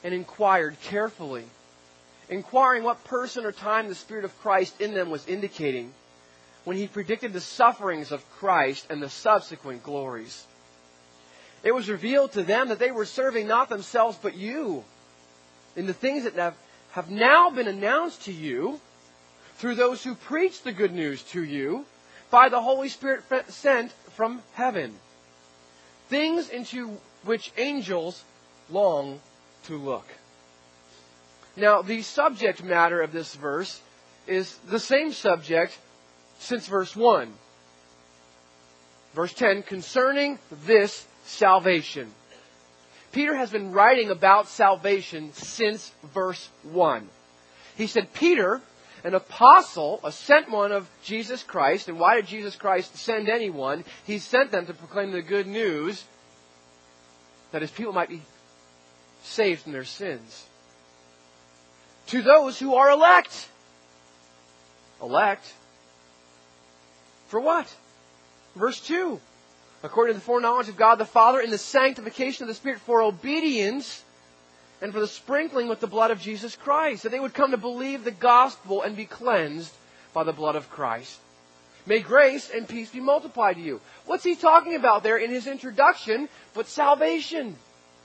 and inquired carefully, inquiring what person or time the Spirit of Christ in them was indicating when He predicted the sufferings of Christ and the subsequent glories. It was revealed to them that they were serving not themselves but you in the things that have now been announced to you through those who preach the good news to you by the Holy Spirit sent from heaven. Things into which angels long to look. Now, the subject matter of this verse is the same subject since verse 1. Verse 10, concerning this salvation. Peter has been writing about salvation since verse 1. He said, Peter, an apostle, a sent one of Jesus Christ. And why did Jesus Christ send anyone? He sent them to proclaim the good news that His people might be saved from their sins. To those who are elect. Elect? For what? Verse 2. According to the foreknowledge of God the Father in the sanctification of the Spirit for obedience and for the sprinkling with the blood of Jesus Christ, that they would come to believe the gospel and be cleansed by the blood of Christ. May grace and peace be multiplied to you. What's he talking about there in his introduction but salvation?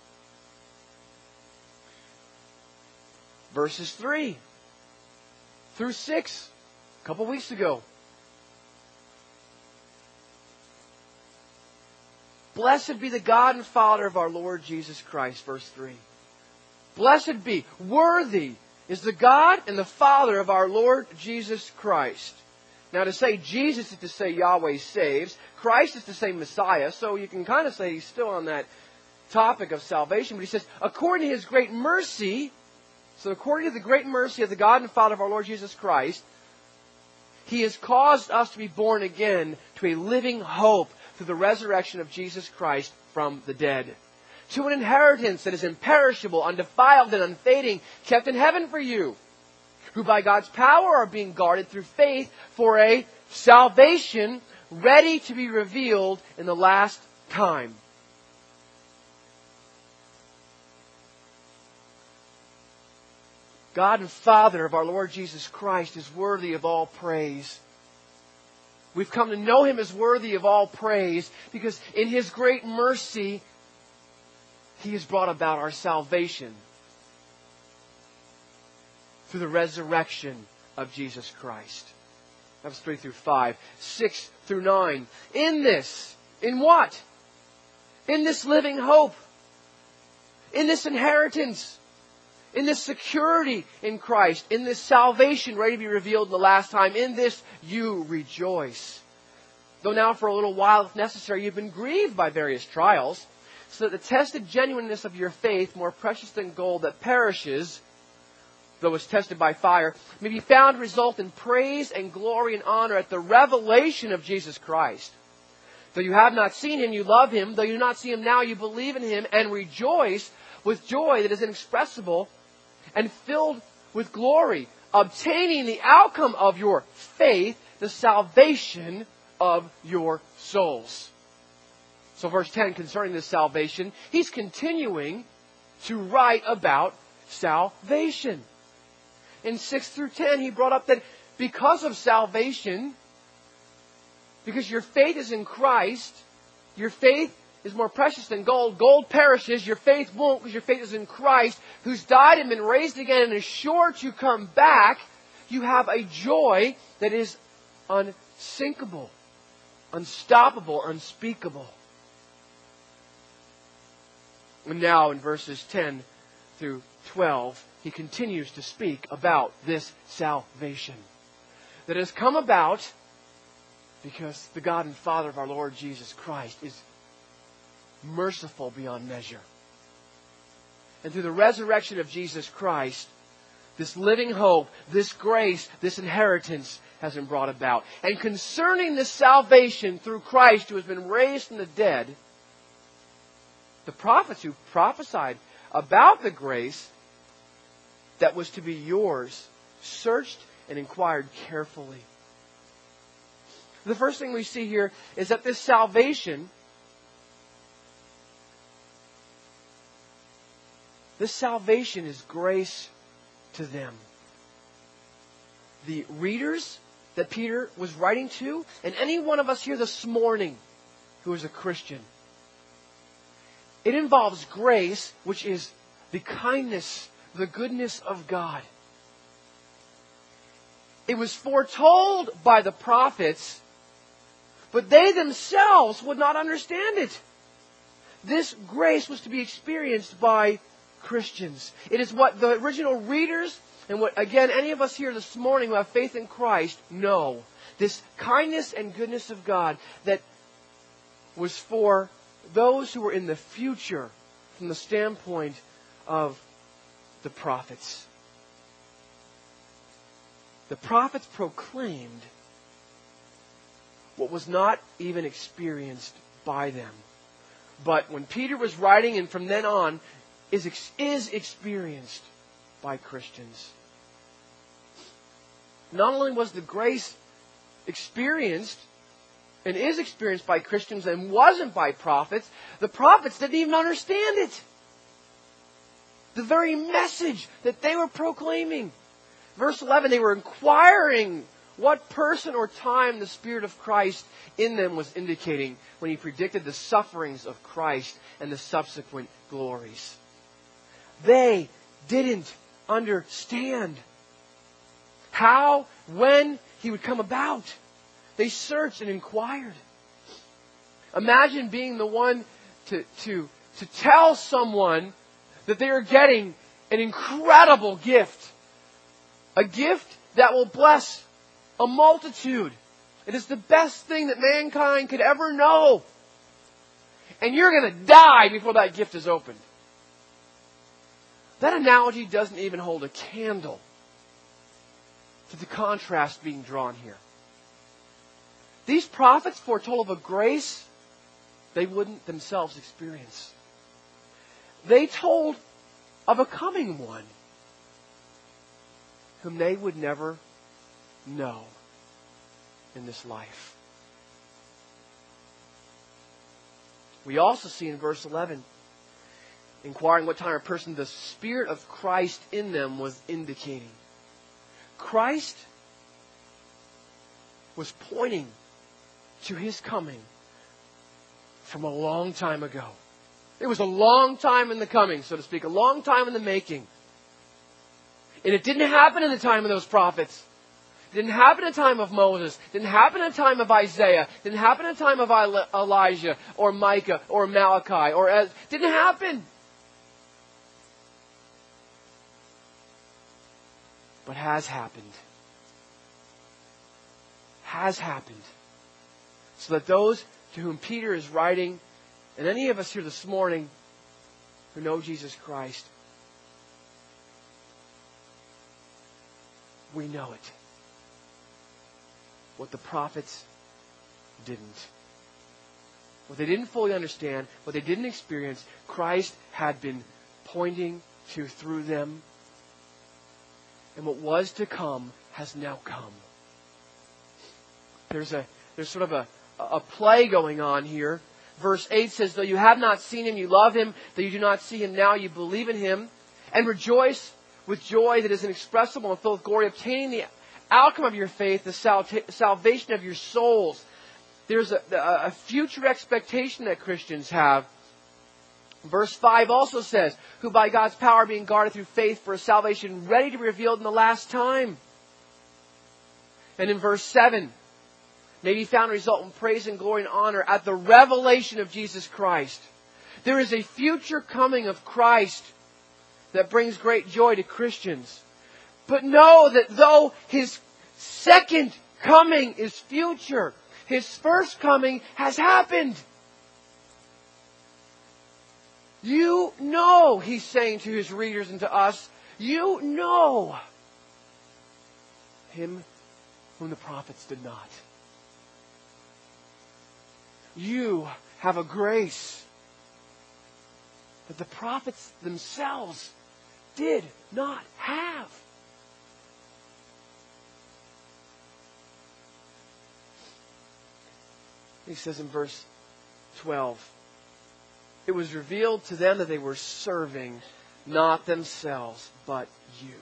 Verses 3 through 6, a couple weeks ago. Blessed be the God and Father of our Lord Jesus Christ, verse 3. Blessed be, worthy is the God and the Father of our Lord Jesus Christ. Now to say Jesus is to say Yahweh saves, Christ is to say Messiah, so you can kind of say he's still on that topic of salvation, but he says, according to His great mercy, so according to the great mercy of the God and Father of our Lord Jesus Christ, He has caused us to be born again to a living hope through the resurrection of Jesus Christ from the dead, to an inheritance that is imperishable, undefiled, and unfading, kept in heaven for you, who by God's power are being guarded through faith for a salvation ready to be revealed in the last time. God and Father of our Lord Jesus Christ is worthy of all praise. We've come to know Him as worthy of all praise because in His great mercy, He has brought about our salvation through the resurrection of Jesus Christ. That was 3 through 5. 6 through 9. In this, in what? In this living hope. In this inheritance. In this security in Christ. In this salvation ready to be revealed in the last time. In this you rejoice. Though now for a little while, if necessary, you've been grieved by various trials, so that the tested genuineness of your faith, more precious than gold that perishes, though it's tested by fire, may be found to result in praise and glory and honor at the revelation of Jesus Christ. Though you have not seen Him, you love Him. Though you do not see Him now, you believe in Him and rejoice with joy that is inexpressible and filled with glory, obtaining the outcome of your faith, the salvation of your souls. So verse 10, concerning this salvation, he's continuing to write about salvation. In 6 through 10, he brought up that because of salvation, because your faith is in Christ, your faith is more precious than gold. Gold perishes, your faith won't, because your faith is in Christ, who's died and been raised again and is sure to come back. You have a joy that is unsinkable, unstoppable, unspeakable. And now in verses 10 through 12, he continues to speak about this salvation that has come about because the God and Father of our Lord Jesus Christ is merciful beyond measure. And through the resurrection of Jesus Christ, this living hope, this grace, this inheritance has been brought about. And concerning this salvation through Christ who has been raised from the dead, the prophets who prophesied about the grace that was to be yours searched and inquired carefully. The first thing we see here is that this salvation This salvation is grace to them. The readers that Peter was writing to, and any one of us here this morning who is a Christian, it involves grace, which is the kindness, the goodness of God. It was foretold by the prophets, but they themselves would not understand it. This grace was to be experienced by Christians. It is what the original readers, and what, again, any of us here this morning who have faith in Christ know. This kindness and goodness of God that was for those who were in the future from the standpoint of the prophets. The prophets proclaimed what was not even experienced by them. But when Peter was writing, and from then on, is experienced by Christians. Not only was the grace experienced and is experienced by Christians and wasn't by prophets, the prophets didn't even understand it. The very message that they were proclaiming. Verse 11, they were inquiring what person or time the Spirit of Christ in them was indicating when He predicted the sufferings of Christ and the subsequent glories. They didn't understand how, when He would come about. They searched and inquired. Imagine being the one to tell someone that they are getting an incredible gift. A gift that will bless a multitude. It is the best thing that mankind could ever know. And you're going to die before that gift is opened. That analogy doesn't even hold a candle to the contrast being drawn here. These prophets foretold of a grace they wouldn't themselves experience. They told of a coming one whom they would never know in this life. We also see in verse 11, inquiring what time or person the Spirit of Christ in them was indicating. Christ was pointing to His coming from a long time ago. It was a long time in the coming, so to speak, a long time in the making. And it didn't happen in the time of those prophets. It didn't happen in the time of Moses. It didn't happen in the time of Isaiah. It didn't happen in the time of Elijah or Micah or Malachi. It didn't happen. But has happened. Has happened. So that those to whom Peter is writing, and any of us here this morning who know Jesus Christ, we know it. What the prophets didn't. What they didn't fully understand, what they didn't experience, Christ had been pointing to through them. And what was to come has now come. There's sort of a play going on here. Verse 8 says, though you have not seen Him, you love Him. Though you do not see Him now, you believe in Him. And rejoice with joy that is inexpressible and filled with glory, obtaining the outcome of your faith, the salvation of your souls. There's a future expectation that Christians have. Verse 5 also says, who by God's power being guarded through faith for a salvation ready to be revealed in the last time. And in verse 7, may be found result in praise and glory and honor at the revelation of Jesus Christ. There is a future coming of Christ that brings great joy to Christians. But know that though His second coming is future, His first coming has happened. You know, He's saying to His readers and to us, you know Him whom the prophets did not. You have a grace that the prophets themselves did not have. He says in verse 12, it was revealed to them that they were serving not themselves, but you.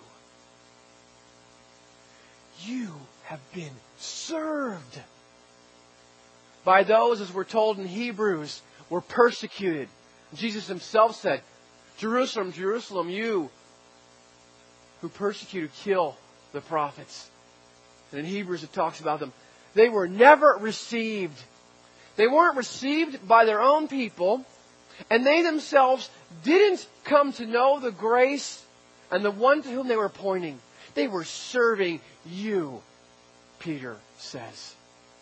You have been served by those, as we're told in Hebrews, were persecuted. Jesus Himself said, Jerusalem, Jerusalem, you who persecute, kill the prophets. And in Hebrews it talks about them. They were never received. They weren't received by their own people, and they themselves didn't come to know the grace and the one to whom they were pointing. They were serving you, Peter says.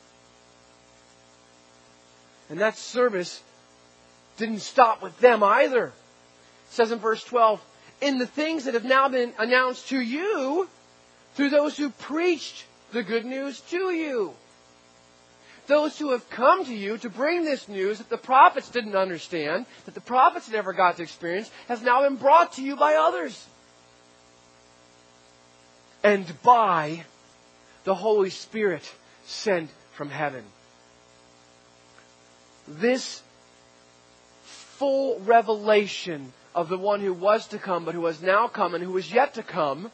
And that service didn't stop with them either. It says in verse 12, in the things that have now been announced to you through those who preached the good news to you. Those who have come to you to bring this news that the prophets didn't understand, that the prophets never got to experience, has now been brought to you by others. And by the Holy Spirit sent from heaven. This full revelation of the one who was to come, but who has now come and who is yet to come,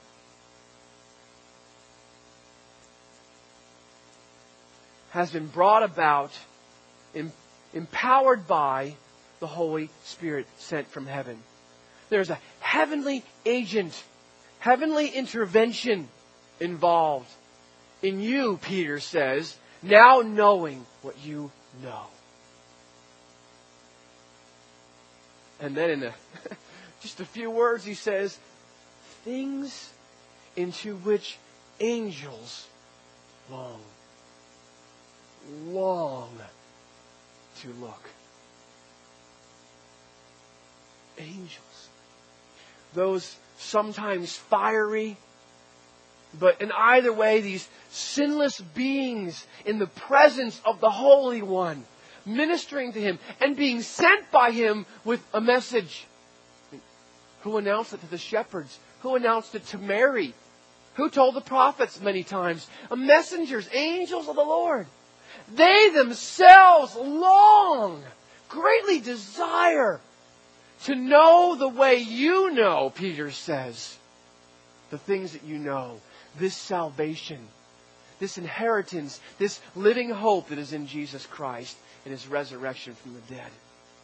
has been brought about, empowered by the Holy Spirit sent from heaven. There's a heavenly agent, heavenly intervention involved in you, Peter says, now knowing what you know. And then in just a few words he says, things into which angels long to look. Angels. Those sometimes fiery, but in either way, these sinless beings in the presence of the Holy One, ministering to Him and being sent by Him with a message. Who announced it to the shepherds? Who announced it to Mary? Who told the prophets many times? Messengers, angels of the Lord. They themselves long, greatly desire to know the way you know, Peter says. The things that you know. This salvation, this inheritance, this living hope that is in Jesus Christ and His resurrection from the dead.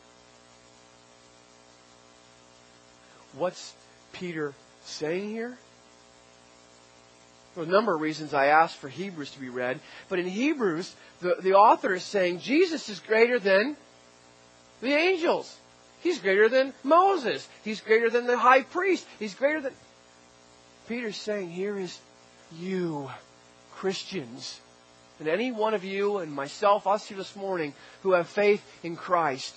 What's Peter saying here? For a number of reasons I asked for Hebrews to be read. But in Hebrews, the author is saying Jesus is greater than the angels. He's greater than Moses. He's greater than the high priest. He's greater than... Peter's saying here is you, Christians, and any one of you and myself, us here this morning, who have faith in Christ.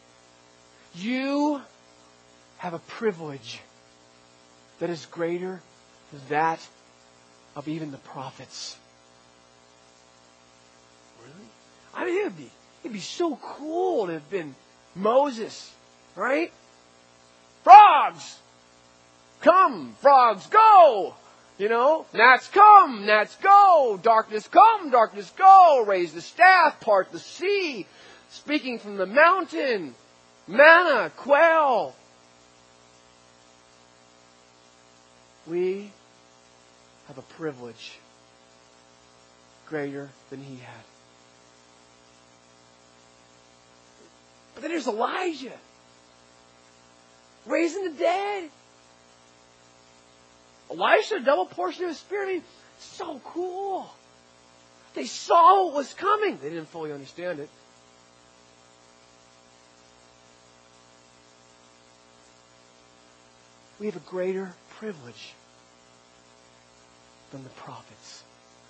You have a privilege that is greater than that of even the prophets. Really? I mean, it'd be so cool to have been Moses, right? Frogs! Come, frogs, go! You know, gnats come, gnats go! Darkness come, darkness go! Raise the staff, part the sea, speaking from the mountain, manna, quail. We have a privilege greater than he had. But then there's Elijah, raising the dead. Elisha, a double portion of his spirit. I mean, so cool. They saw what was coming. They didn't fully understand it. We have a greater privilege than the prophets.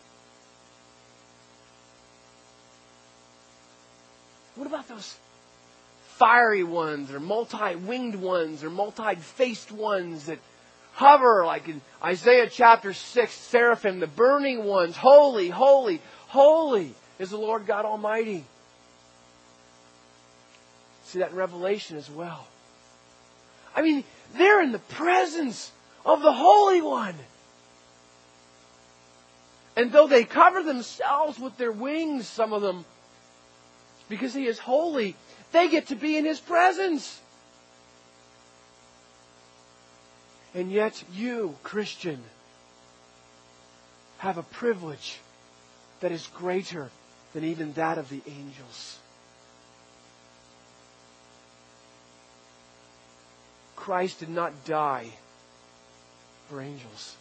What about those fiery ones, or multi-winged ones, or multi-faced ones that hover, like in Isaiah chapter 6, seraphim, the burning ones? Holy, holy, holy is the Lord God Almighty. See that in Revelation as well. I mean, they're in the presence of the Holy One. And though they cover themselves with their wings, some of them, because He is holy, they get to be in His presence. And yet you, Christian, have a privilege that is greater than even that of the angels. Christ did not die for angels.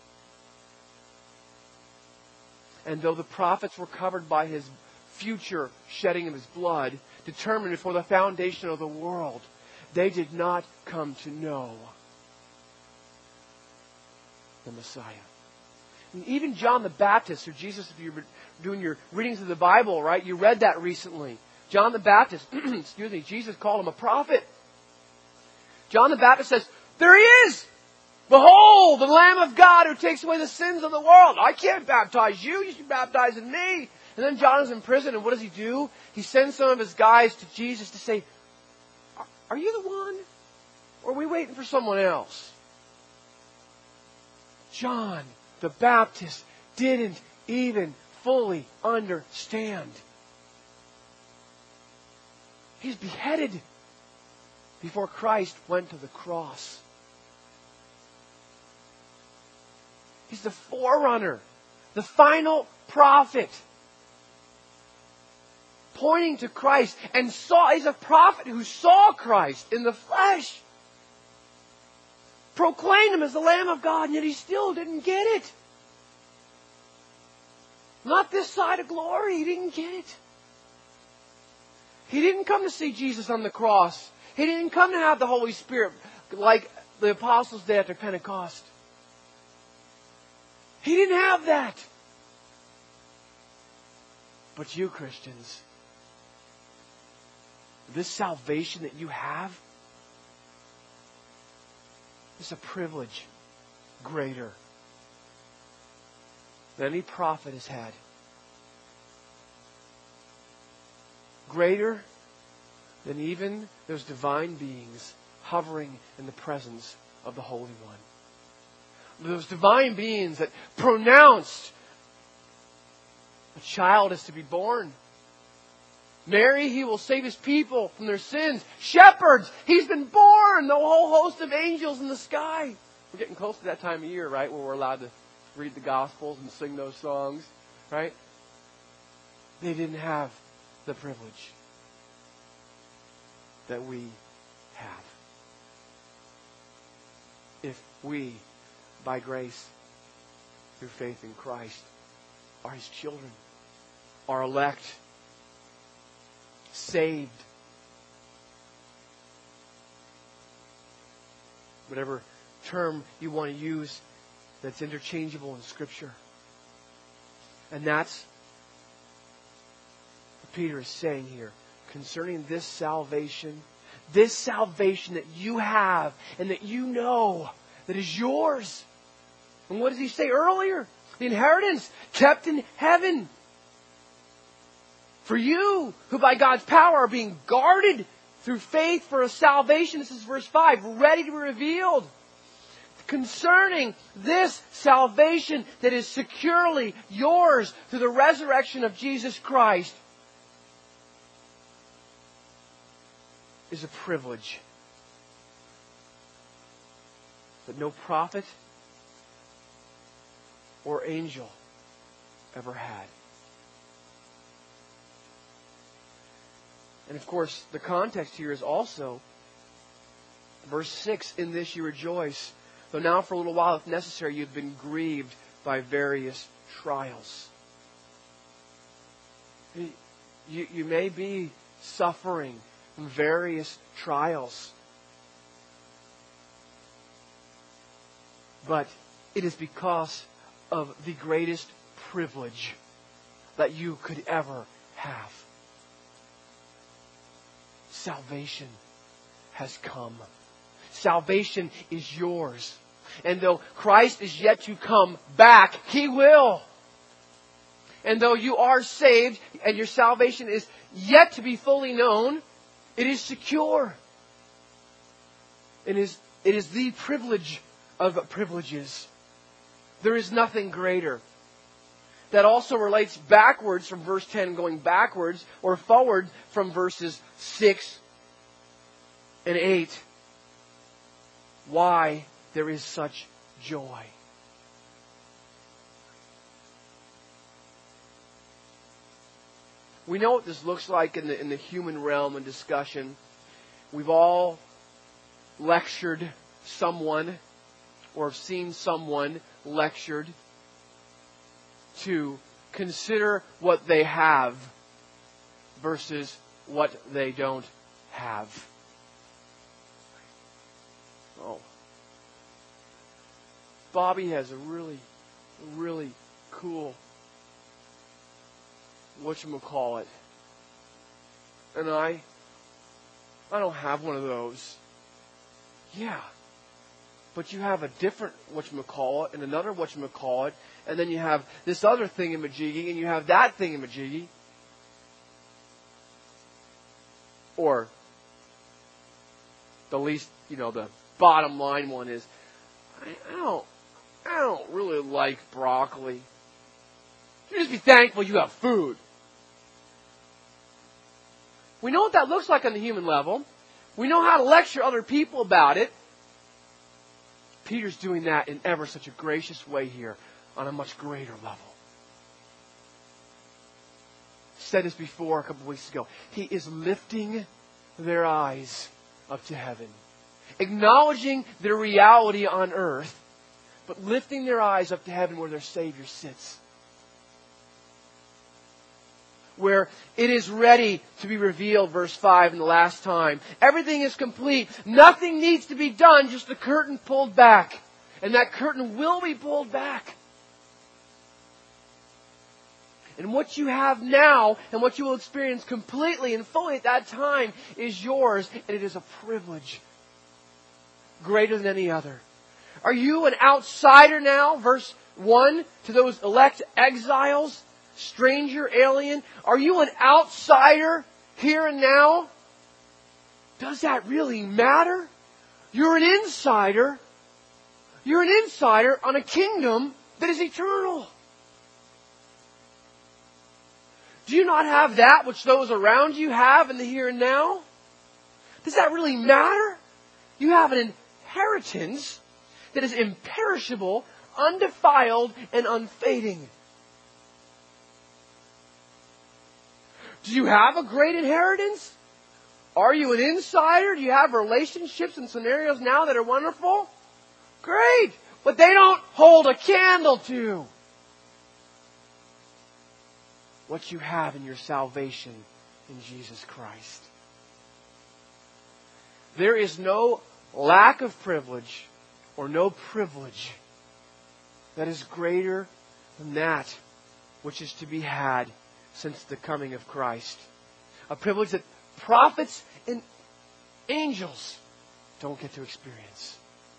And though the prophets were covered by His future shedding of His blood, determined before the foundation of the world, they did not come to know the Messiah. And even John the Baptist, or Jesus, if you're doing your readings of the Bible, right, you read that recently. John the Baptist, Jesus called him a prophet. John the Baptist says, "There He is! Behold, the Lamb of God who takes away the sins of the world. I can't baptize you. You should baptize in me." And then John is in prison, and what does he do? He sends some of his guys to Jesus to say, "Are you the one? Or are we waiting for someone else?" John the Baptist didn't even fully understand. He's beheaded before Christ went to the cross. He's the forerunner, the final prophet, pointing to Christ, and he's a prophet who saw Christ in the flesh, proclaimed Him as the Lamb of God, and yet he still didn't get it. Not this side of glory. He didn't get it. He didn't come to see Jesus on the cross. He didn't come to have the Holy Spirit like the apostles did after Pentecost. He didn't have that. But you, Christians, this salvation that you have is a privilege greater than any prophet has had. Greater than even those divine beings hovering in the presence of the Holy One. Those divine beings that pronounced a child is to be born. Mary, He will save His people from their sins. Shepherds, He's been born. The whole host of angels in the sky. We're getting close to that time of year, right, where we're allowed to read the Gospels and sing those songs, right? They didn't have the privilege that we have. If we, by grace, through faith in Christ, are His children, are elect, saved, whatever term you want to use that's interchangeable in Scripture. And that's what Peter is saying here concerning this salvation that you have and that you know that is yours. And what does he say earlier? The inheritance kept in heaven for you, who by God's power are being guarded through faith for a salvation. This is verse 5, ready to be revealed. Concerning this salvation that is securely yours through the resurrection of Jesus Christ is a privilege that no prophet or angel ever had. And of course, the context here is also verse 6, in this you rejoice, though now for a little while, if necessary, you've been grieved by various trials. You may be suffering from various trials. But it is because of the greatest privilege that you could ever have. Salvation has come. Salvation is yours. And though Christ is yet to come back, He will. And though you are saved and your salvation is yet to be fully known, it is secure. It is the privilege of privileges. There is nothing greater. That also relates backwards from verse 10, going backwards, or forward from verses 6 and 8. Why there is such joy. We know what this looks like in the human realm and discussion. We've all lectured someone or have seen someone lectured to consider what they have versus what they don't have. Oh. Bobby has a really, really cool whatchamacallit. And I don't have one of those. Yeah. But you have a different whatchamacallit and another whatchamacallit, and then you have this other thingamajiggy, and you have that thingamajiggy. Or the least, the bottom line one is, I don't really like broccoli. You just be thankful you have food. We know what that looks like on the human level. We know how to lecture other people about it. Peter's doing that in ever such a gracious way here on a much greater level. I said this before a couple of weeks ago. He is lifting their eyes up to heaven. Acknowledging their reality on earth, but lifting their eyes up to heaven where their Savior sits. Where it is ready to be revealed, verse 5 in the last time. Everything is complete. Nothing needs to be done, just the curtain pulled back. And that curtain will be pulled back. And what you have now and what you will experience completely and fully at that time is yours. And it is a privilege greater than any other. Are you an outsider now? Verse 1, to those elect exiles. Stranger, alien, are you an outsider here and now? Does that really matter? You're an insider. You're an insider on a kingdom that is eternal. Do you not have that which those around you have in the here and now? Does that really matter? You have an inheritance that is imperishable, undefiled, and unfading. Do you have a great inheritance? Are you an insider? Do you have relationships and scenarios now that are wonderful? Great! But they don't hold a candle to what you have in your salvation in Jesus Christ. There is no lack of privilege or no privilege that is greater than that which is to be had since the coming of Christ. A privilege that prophets and angels don't get to experience.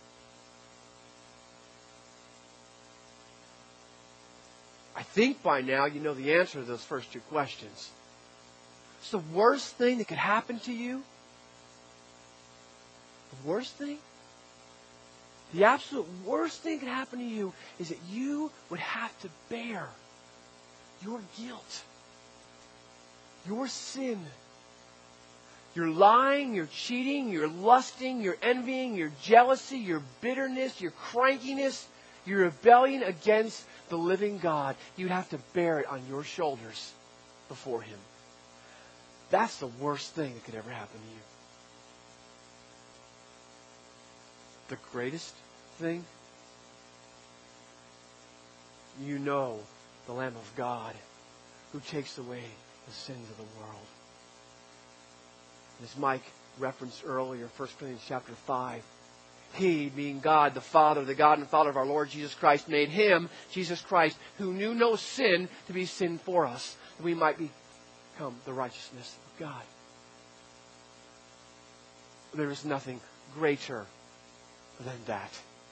I think by now you know the answer to those first two questions. It's the worst thing that could happen to you. The worst thing? The absolute worst thing that could happen to you is that you would have to bear your guilt. Your sin, your lying, your cheating, your lusting, your envying, your jealousy, your bitterness, your crankiness, your rebellion against the living God, you'd have to bear it on your shoulders before Him. That's the worst thing that could ever happen to you. The greatest thing, you know the Lamb of God who takes away the sins of the world. As Mike referenced earlier, 1 Corinthians chapter 5, He, being God, the Father, the God and Father of our Lord Jesus Christ, made Him, Jesus Christ, who knew no sin, to be sin for us, that we might become the righteousness of God. There is nothing greater than that.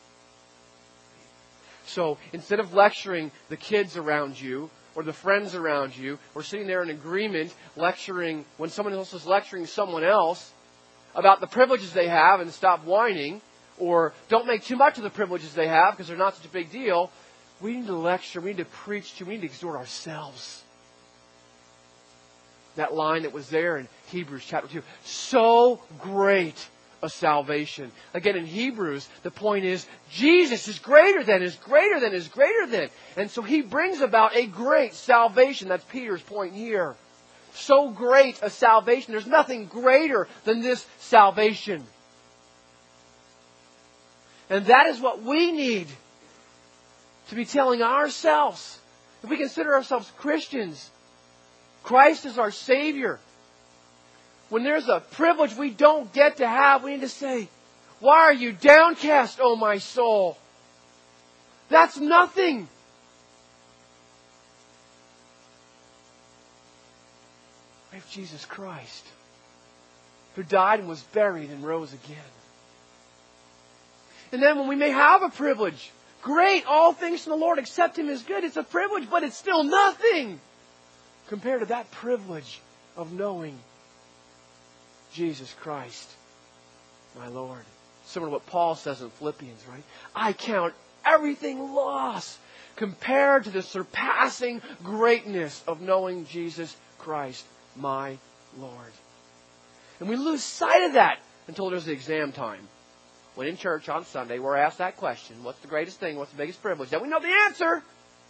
So, instead of lecturing the kids around you, or the friends around you, or sitting there in agreement lecturing when someone else is lecturing someone else about the privileges they have and stop whining, or don't make too much of the privileges they have because they're not such a big deal, we need to lecture, we need to preach to, we need to exhort ourselves. That line that was there in Hebrews chapter 2. So great a salvation. Again, in Hebrews, the point is Jesus is greater than, is greater than, is greater than. And so He brings about a great salvation. That's Peter's point here. So great a salvation. There's nothing greater than this salvation. And that is what we need to be telling ourselves. If we consider ourselves Christians, Christ is our Savior. When there's a privilege we don't get to have, we need to say, why are you downcast, O my soul? That's nothing. We have Jesus Christ, who died and was buried and rose again. And then when we may have a privilege, great, all things from the Lord, accept Him as good. It's a privilege, but it's still nothing compared to that privilege of knowing Jesus Christ, my Lord. Similar to what Paul says in Philippians, right? I count everything lost compared to the surpassing greatness of knowing Jesus Christ, my Lord. And we lose sight of that until there's the exam time. When in church on Sunday, we're asked that question, what's the greatest thing, what's the biggest privilege? Then we know the answer.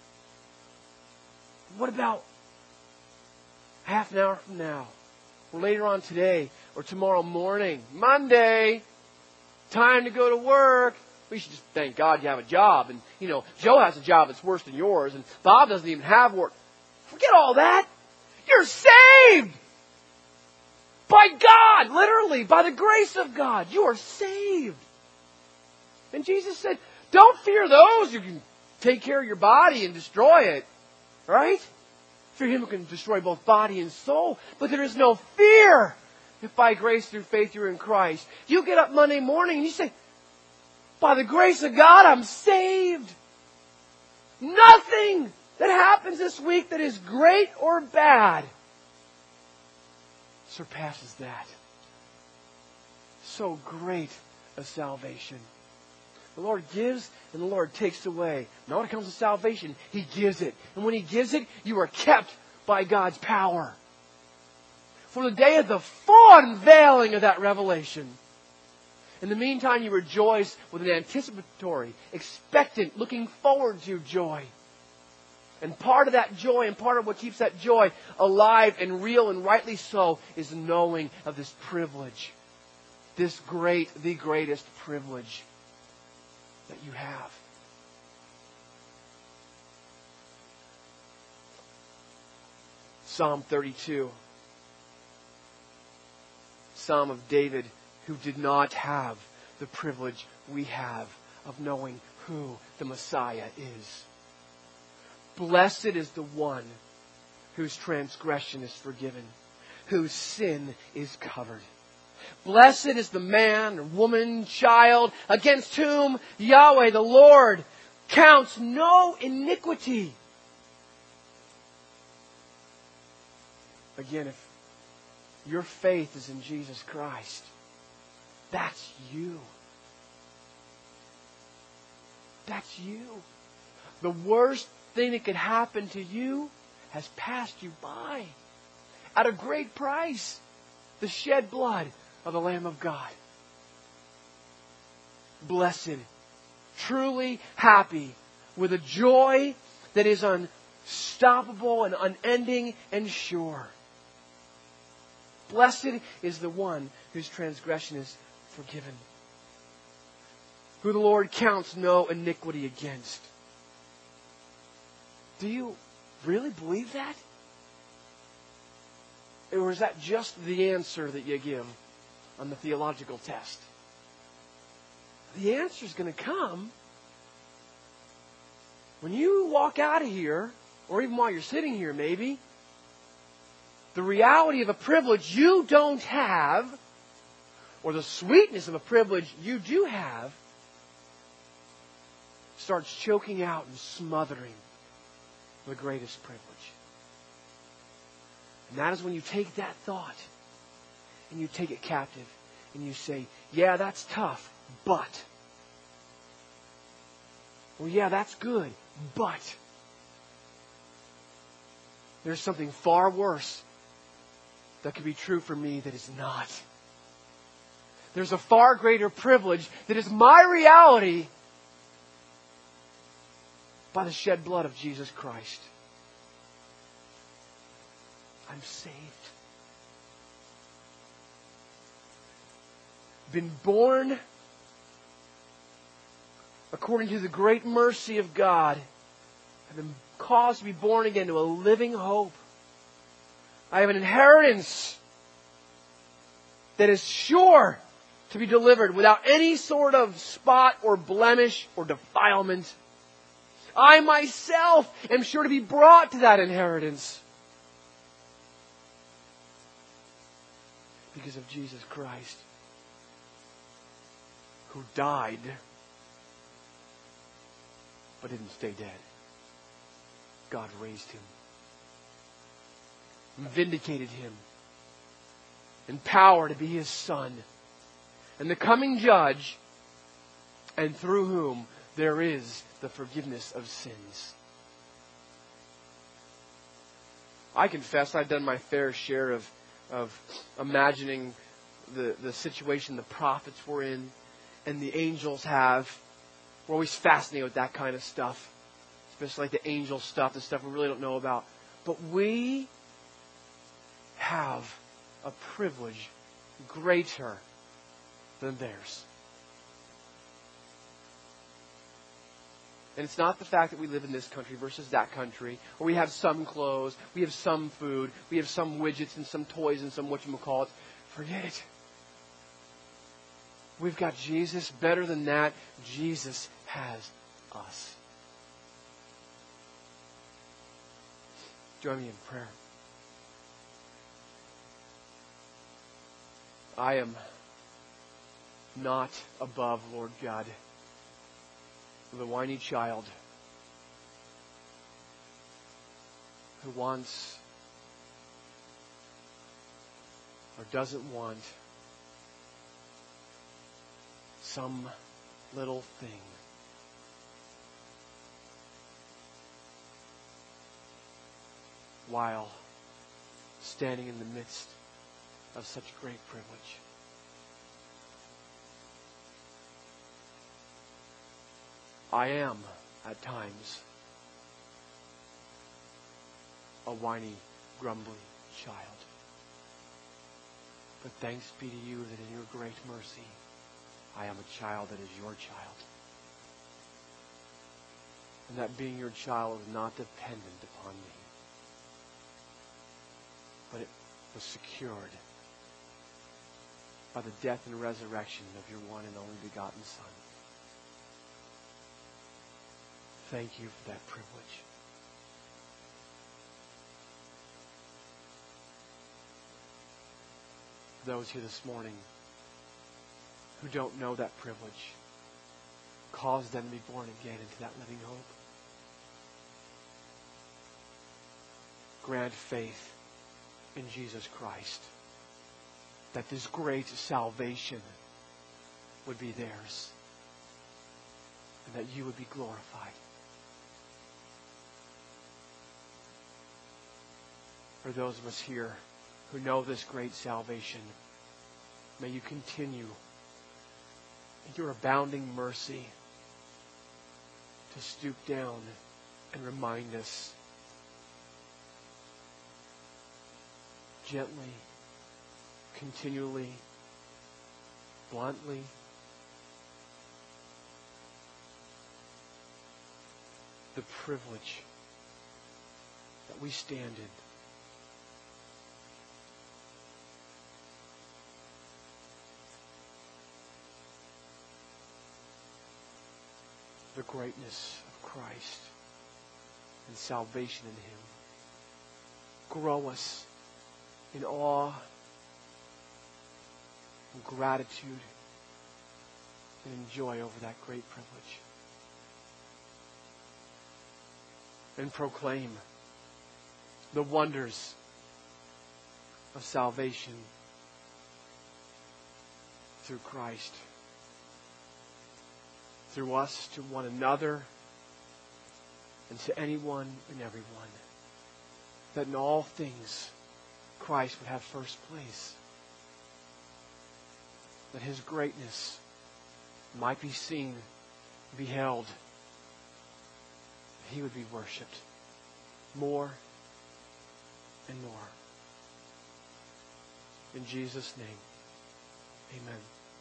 What about half an hour from now? Or later on today, or tomorrow morning, Monday, time to go to work. We should just thank God you have a job. And, Joe has a job that's worse than yours. And Bob doesn't even have work. Forget all that. You're saved! By God, literally, by the grace of God. You are saved. And Jesus said, don't fear those who can take care of your body and destroy it. Right? Fear Him who can destroy both body and soul. But there is no fear if by grace through faith you're in Christ. You get up Monday morning and you say, by the grace of God, I'm saved. Nothing that happens this week that is great or bad surpasses that. So great a salvation. The Lord gives and the Lord takes away. Now when it comes to salvation, He gives it. And when He gives it, you are kept by God's power. For the day of the full unveiling of that revelation. In the meantime, you rejoice with an anticipatory, expectant, looking forward to joy. And part of that joy and part of what keeps that joy alive and real and rightly so is knowing of this privilege. This the greatest privilege that you have. Psalm 32. Psalm of David, who did not have the privilege we have of knowing who the Messiah is. Blessed is the one whose transgression is forgiven, whose sin is covered. Blessed is the man or woman, child, against whom Yahweh the Lord counts no iniquity. Again, if your faith is in Jesus Christ, that's you. That's you. The worst thing that could happen to you has passed you by at a great price. The shed blood of the Lamb of God. Blessed, truly happy, with a joy that is unstoppable and unending and sure. Blessed is the one whose transgression is forgiven, who the Lord counts no iniquity against. Do you really believe that? Or is that just the answer that you give on the theological test? The answer is going to come when you walk out of here, or even while you're sitting here maybe. The reality of a privilege you don't have, or the sweetness of a privilege you do have, starts choking out and smothering the greatest privilege. And that is when you take that thought and you take it captive and you say, yeah, that's tough, but. Well, yeah, that's good, but. There's something far worse that could be true for me that is not. there's a far greater privilege that is my reality by the shed blood of Jesus Christ. I'm saved. Been born according to the great mercy of God. I've been caused to be born again to a living hope. I have an inheritance that is sure to be delivered without any sort of spot or blemish or defilement. I myself am sure to be brought to that inheritance because of Jesus Christ, who died but didn't stay dead. God raised Him, vindicated Him, empowered to be His Son, and the coming Judge, and through whom there is the forgiveness of sins. I confess I've done my fair share of imagining the situation the prophets were in and the angels have. We're always fascinated with that kind of stuff, especially like the angel stuff, the stuff we really don't know about. But we have a privilege greater than theirs. And it's not the fact that we live in this country versus that country, or we have some clothes, we have some food, we have some widgets and some toys and some whatchamacallits. Forget it. We've got Jesus. Better than that, Jesus has us. Join me in prayer. I am not above, Lord God, the whiny child who wants or doesn't want some little thing. While standing in the midst of such great privilege. I am, at times, a whiny, grumbly child. But thanks be to you that in your great mercy, I am a child that is your child. And that being your child is not dependent upon me, but it was secured by the death and resurrection of your one and only begotten Son. Thank you for that privilege. For those here this morning who don't know that privilege, cause them to be born again into that living hope. Grant faith in Jesus Christ, that this great salvation would be theirs, and that you would be glorified. For those of us here who know this great salvation, may you continue in your abounding mercy to stoop down and remind us gently, continually, bluntly, the privilege that we stand in. The greatness of Christ and salvation in Him. Grow us in awe and gratitude and joy over that great privilege. And proclaim the wonders of salvation through Christ. Through us to one another and to anyone and everyone. That in all things Christ would have first place. that His greatness might be seen, beheld. He would be worshipped more and more. In Jesus' name, amen.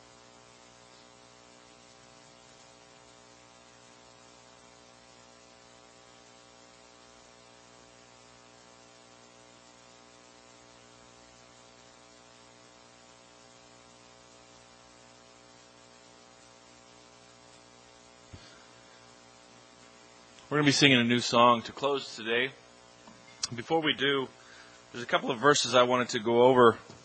We're going to be singing a new song to close today. Before we do, there's a couple of verses I wanted to go over